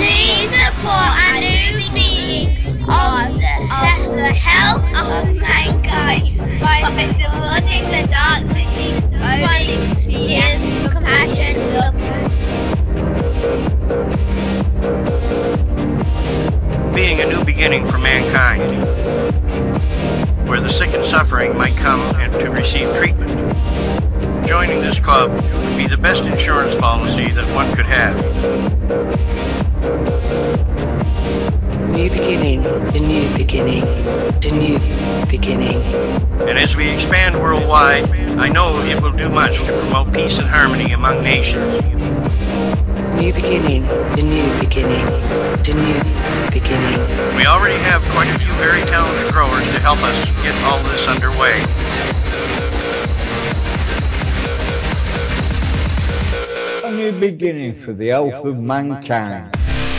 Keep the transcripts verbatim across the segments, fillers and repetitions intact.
Please support a new being of the, he- the health of mankind by supporting the Dark City Volunteers Compassion Club. Being a new beginning for mankind, where the sick and suffering might come and to receive treatment. Joining this club would be the best insurance policy that one could have. New beginning, the new beginning, the new beginning. And as we expand worldwide, I know it will do much to promote peace and harmony among nations. New beginning, the new beginning, the new beginning. We already have quite a few very talented growers to help us get all this underway. A new beginning for the health of mankind.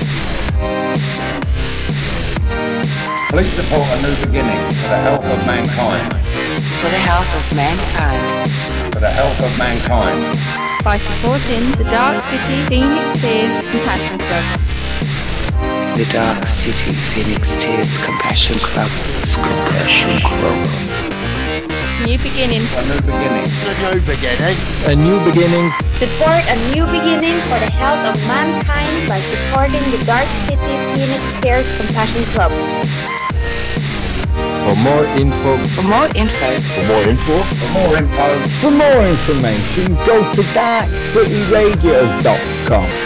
Please support a new beginning for the health of mankind. For the health of mankind. For the health of mankind. By supporting the Dark City Phoenix Tears Compassion Club. The Dark City Phoenix Tears Compassion Club. Compassion Club. New beginning. A new beginning. A new beginning. A new beginning. Support a new beginning for the health of mankind by supporting the Dark City Phoenix Tears Compassion Club. For more info. For more info. For more info. For more info. For more information, go to dark city radio dot com.